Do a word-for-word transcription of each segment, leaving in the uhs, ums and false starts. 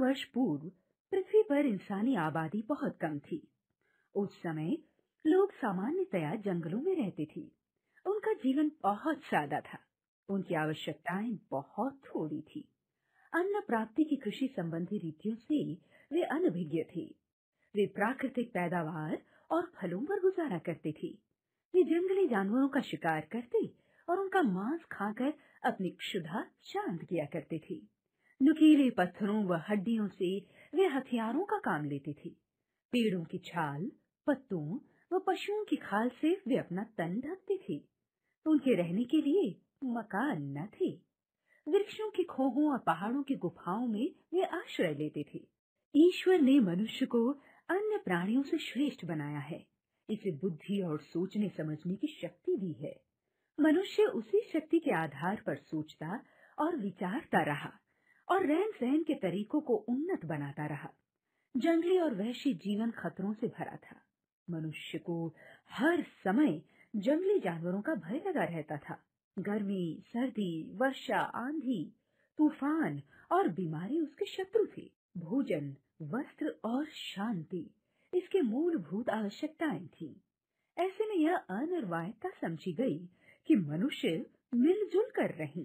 वर्ष पूर्व पृथ्वी पर इंसानी आबादी बहुत कम थी। उस समय लोग सामान्यतया जंगलों में रहते थे। उनका जीवन बहुत सादा था। उनकी आवश्यकताएं बहुत थोड़ी थी। अन्न प्राप्ति की कृषि संबंधी रीतियों से वे अनभिज्ञ थे। वे प्राकृतिक पैदावार और फलों पर गुजारा करते थे। वे जंगली जानवरों का शिकार करते और उनका मांस खाकर अपनी क्षुधा शांत किया करते थे। नुकीले पत्थरों व हड्डियों से वे हथियारों का काम लेते थे। पेड़ों की छाल, पत्तों व पशुओं की खाल से वे अपना तन ढकते थे। उनके रहने के लिए मकान न थे। वृक्षों की खोहों और पहाड़ों की गुफाओं में वे आश्रय लेते थे। ईश्वर ने मनुष्य को अन्य प्राणियों से श्रेष्ठ बनाया है। इसे बुद्धि और सोचने समझने की शक्ति दी है। मनुष्य उसी शक्ति के आधार पर सोचता और विचारता रहा और रहन सहन के तरीकों को उन्नत बनाता रहा। जंगली और वहशी जीवन खतरों से भरा था। मनुष्य को हर समय जंगली जानवरों का भय लगा रहता था। गर्मी, सर्दी, वर्षा, आंधी, तूफान और बीमारी उसके शत्रु थे। भोजन, वस्त्र और शांति इसके मूलभूत आवश्यकताएं थीं। ऐसे में यह अनिवार्यता समझी गई कि मनुष्य मिलजुल कर रहें,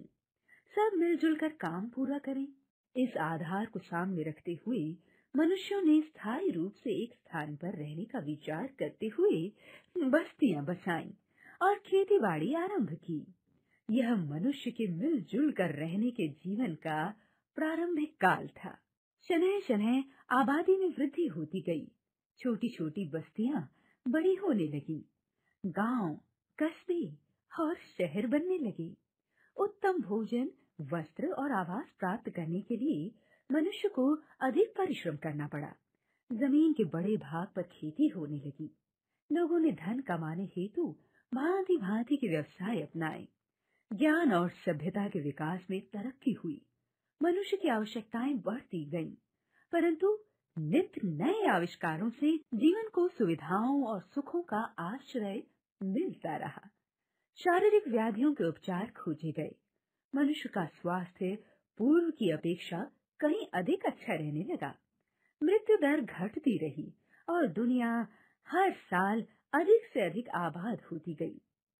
सब मिलजुल कर काम पूरा करें। इस आधार को सामने रखते हुए मनुष्यों ने स्थायी रूप से एक स्थान पर रहने का विचार करते हुए बस्तियां बसाईं और खेती-बाड़ी आरंभ की। यह मनुष्य के मिलजुल कर रहने के जीवन का प्रारंभिक काल था। शनैः शनैः आबादी में वृद्धि होती गई। छोटी-छोटी बस्तियां बड़ी होने लगीं। गांव, कस्बे और शहर बनने लगे। उत्तम भोजन, वस्त्र और आवास प्राप्त करने के लिए मनुष्य को अधिक परिश्रम करना पड़ा। जमीन के बड़े भाग पर खेती होने लगी। लोगों ने धन कमाने हेतु भांति भांति के व्यवसाय अपनाए। ज्ञान और सभ्यता के विकास में तरक्की हुई। मनुष्य की आवश्यकताएं बढ़ती गईं, परंतु नित्य नए आविष्कारों से जीवन को सुविधाओं और सुखों का आश्रय मिलता रहा। शारीरिक व्याधियों के उपचार खोजे गए। मनुष्य का स्वास्थ्य पूर्व की अपेक्षा कहीं अधिक अच्छा रहने लगा। मृत्यु दर घटती रही और दुनिया हर साल अधिक से अधिक आबाद होती गई।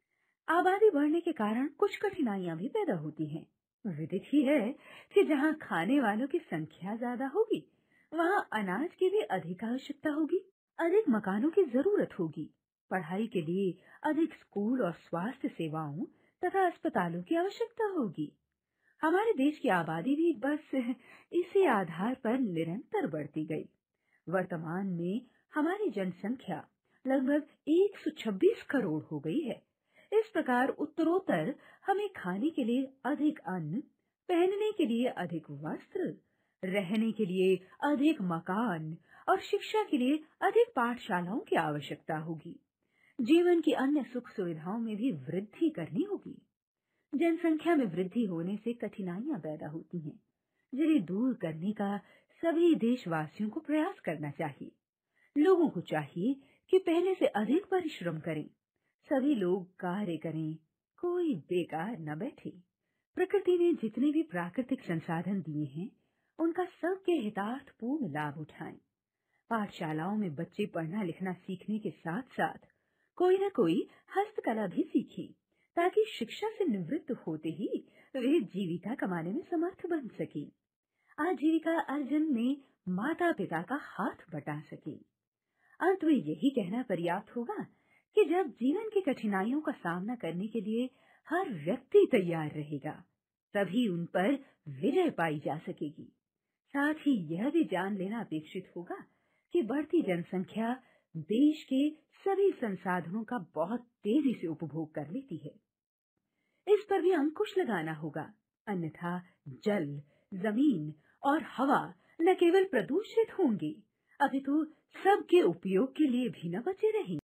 आबादी बढ़ने के कारण कुछ कठिनाइयां भी पैदा होती हैं। विदित ही है कि जहां खाने वालों की संख्या ज्यादा होगी, वहां अनाज की भी अधिक आवश्यकता होगी। अधिक मकानों की जरूरत होगी। पढ़ाई के लिए अधिक स्कूल और स्वास्थ्य सेवाओं तथा अस्पतालों की आवश्यकता होगी। हमारे देश की आबादी भी बस इसी आधार पर निरंतर बढ़ती गई। वर्तमान में हमारी जनसंख्या लगभग एक सौ छब्बीस करोड़ हो गई है। इस प्रकार उत्तरोत्तर हमें खाने के लिए अधिक अन्न, पहनने के लिए अधिक वस्त्र, रहने के लिए अधिक मकान और शिक्षा के लिए अधिक पाठशालाओं की आवश्यकता होगी। जीवन की अन्य सुख सुविधाओं में भी वृद्धि करनी होगी। जनसंख्या में वृद्धि होने से कठिनाइयां पैदा होती हैं, जिन्हें दूर करने का सभी देशवासियों को प्रयास करना चाहिए। लोगों को चाहिए कि पहले से अधिक परिश्रम करें। सभी लोग कार्य करें, कोई बेकार न बैठे। प्रकृति ने जितने भी प्राकृतिक संसाधन दिए हैं, उनका सबके हितार्थपूर्ण लाभ उठाएं। पाठशालाओं में बच्चे पढ़ना लिखना सीखने के साथ साथ कोई न कोई हस्तकला भी सीखें, ताकि शिक्षा से निवृत्त होते ही वे जीविका कमाने में समर्थ बन सकें। आजीविका अर्जन में माता पिता का हाथ बटा सकें। अंत में यही कहना पर्याप्त होगा कि जब जीवन की कठिनाइयों का सामना करने के लिए हर व्यक्ति तैयार रहेगा, तभी उन पर विजय पाई जा सकेगी। साथ ही यह भी जान लेना अपेक्षित होगा कि बढ़ती जनसंख्या देश के सभी संसाधनों का बहुत तेजी से उपभोग कर लेती है। इस पर भी अंकुश लगाना होगा, अन्यथा जल, जमीन और हवा न केवल प्रदूषित होंगे, अपितु सबके उपयोग के लिए भी न बचे रहेंगे।